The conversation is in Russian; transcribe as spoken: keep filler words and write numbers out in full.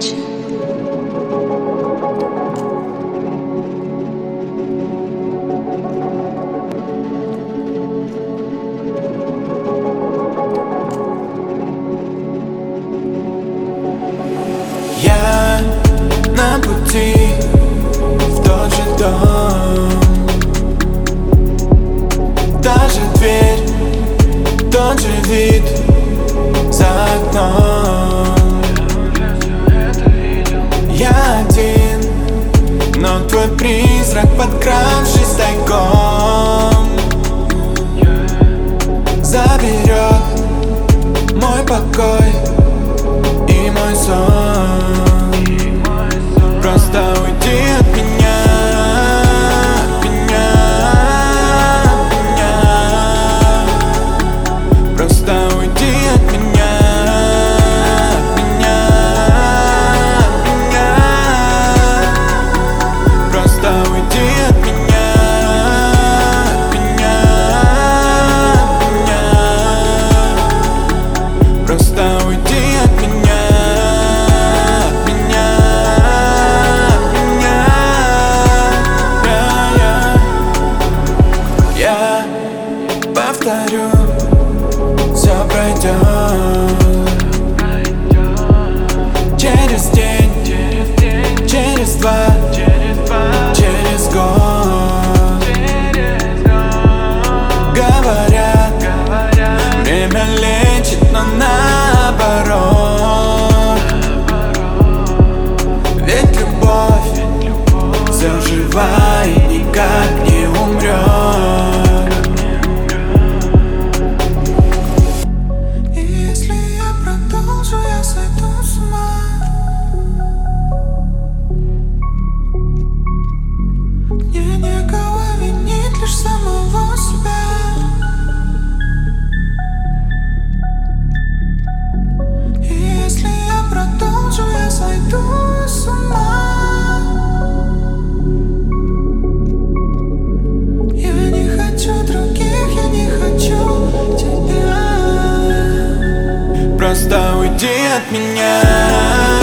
иначе. Я на пути в тот же дом. Та же дверь, тот же вид за окном. Я один, но твой призрак, подкравшись тайком, заберет мой покой и мой сон. Просто уйди от меня, от меня, от меня. Просто уйди от меня, от меня, от меня. Просто уйди от меня, от меня, от меня. Просто уйди от меня. Повторю, все пройдет. Через день, через два, через год. Говорят, время лечит, но наоборот. Ведь любовь все жива и никак не умрет. Просто уйди от меня.